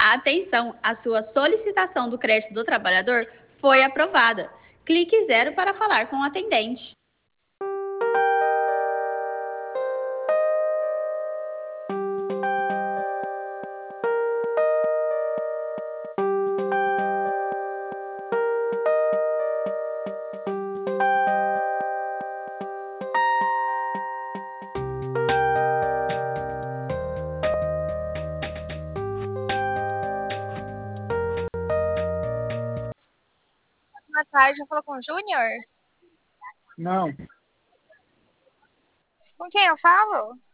Atenção, a sua solicitação do crédito do trabalhador foi aprovada. Clique zero para falar com o atendente. Boa tarde, eu falo com o Júnior? Não, Com quem eu falo?